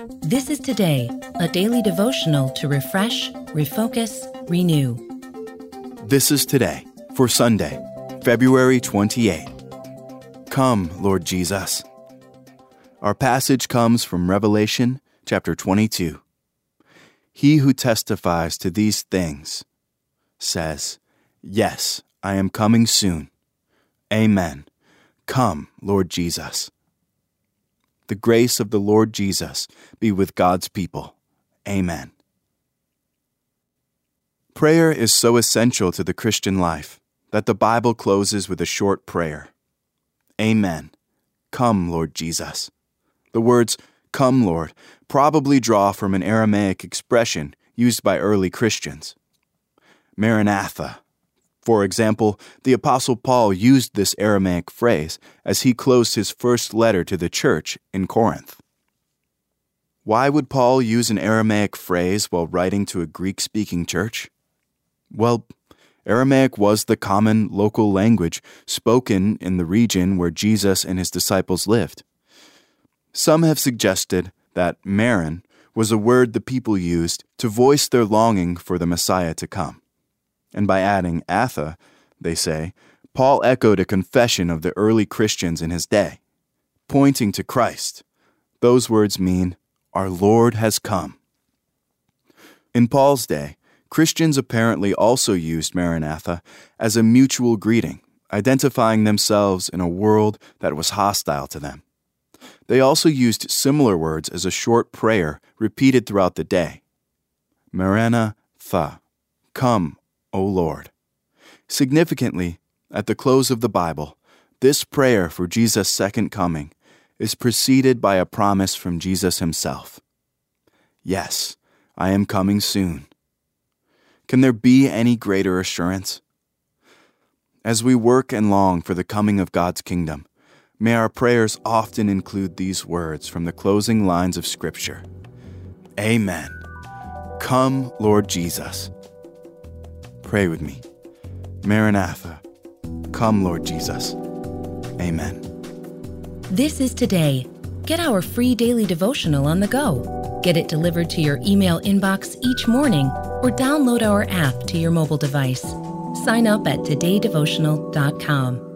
This is Today, a daily devotional to refresh, refocus, renew. This is Today for Sunday, February 28. Come, Lord Jesus. Our passage comes from Revelation chapter 22. He who testifies to these things says, "Yes, I am coming soon. Amen. Come, Lord Jesus." The grace of the Lord Jesus be with God's people. Amen. Prayer is so essential to the Christian life that the Bible closes with a short prayer. Amen. Come, Lord Jesus. The words, "Come, Lord," probably draw from an Aramaic expression used by early Christians. Maranatha. For example, the Apostle Paul used this Aramaic phrase as he closed his first letter to the church in Corinth. Why would Paul use an Aramaic phrase while writing to a Greek-speaking church? Well, Aramaic was the common local language spoken in the region where Jesus and his disciples lived. Some have suggested that Maran was a word the people used to voice their longing for the Messiah to come. And by adding atha, they say, Paul echoed a confession of the early Christians in his day, pointing to Christ. Those words mean, "Our Lord has come." In Paul's day, Christians apparently also used Maranatha as a mutual greeting, identifying themselves in a world that was hostile to them. They also used similar words as a short prayer repeated throughout the day. Maranatha, come, O Lord. Significantly, at the close of the Bible, this prayer for Jesus' second coming is preceded by a promise from Jesus himself. Yes, I am coming soon. Can there be any greater assurance? As we work and long for the coming of God's kingdom, may our prayers often include these words from the closing lines of Scripture. Amen. Come, Lord Jesus. Pray with me. Maranatha. Come, Lord Jesus. Amen. This is Today. Get our free daily devotional on the go. Get it delivered to your email inbox each morning or download our app to your mobile device. Sign up at todaydevotional.com.